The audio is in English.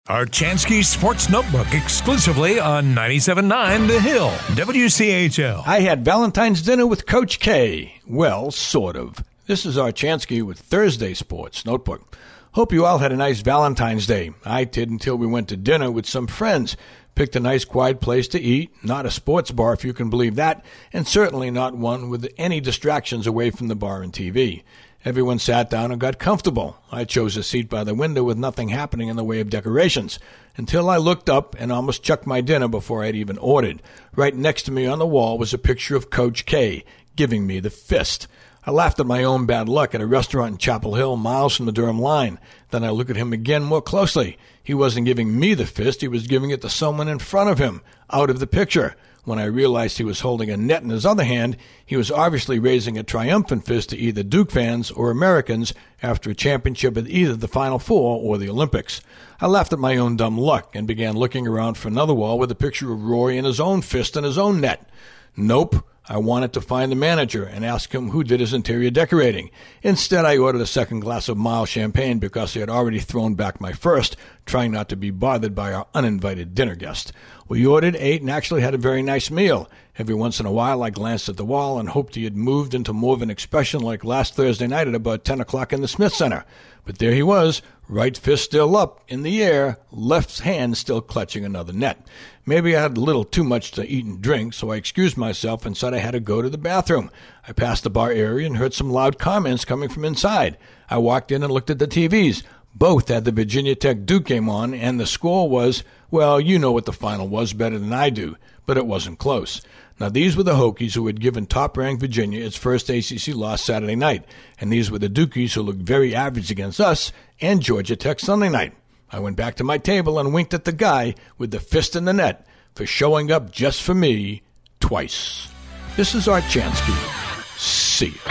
Archansky Sports Notebook exclusively on 97.9 The Hill, WCHL. I had Valentine's dinner with Coach K. Well, sort of. This is Archansky with Thursday Sports Notebook. Hope you all had a nice Valentine's Day. I did until we went to dinner with some friends. Picked a nice quiet place to eat, not a sports bar if you can believe that, and certainly not one with any distractions away from the bar and TV. Everyone sat down and got comfortable. I chose a seat by the window with nothing happening in the way of decorations, until I looked up and almost chucked my dinner before I'd even ordered. Right next to me on the wall was a picture of Coach K giving me the fist. I laughed at my own bad luck at a restaurant in Chapel Hill, miles from the Durham line. Then I looked at him again more closely. He wasn't giving me the fist, he was giving it to someone in front of him, out of the picture. When I realized he was holding a net in his other hand, he was obviously raising a triumphant fist to either Duke fans or Americans after a championship at either the Final Four or the Olympics. I laughed at my own dumb luck and began looking around for another wall with a picture of Rory and his own fist in his own net. Nope. I wanted to find the manager and ask him who did his interior decorating. Instead, I ordered a second glass of mild champagne because I had already thrown back my first, trying not to be bothered by our uninvited dinner guest. We ordered, ate, and actually had a very nice meal. Every once in a while, I glanced at the wall and hoped he had moved into more of an expression like last Thursday night at about 10 o'clock in the Smith Center. But there he was, right fist still up, in the air, left hand still clutching another net. Maybe I had a little too much to eat and drink, so I excused myself and said I had to go to the bathroom. I passed the bar area and heard some loud comments coming from inside. I walked in and looked at the TVs. Both had the Virginia Tech Duke game on, and the score was, well, you know what the final was better than I do, but it wasn't close. Now, these were the Hokies who had given top-ranked Virginia its first ACC loss Saturday night, and these were the Dukies who looked very average against us and Georgia Tech Sunday night. I went back to my table and winked at the guy with the fist in the net for showing up just for me twice. This is Archansky. See ya.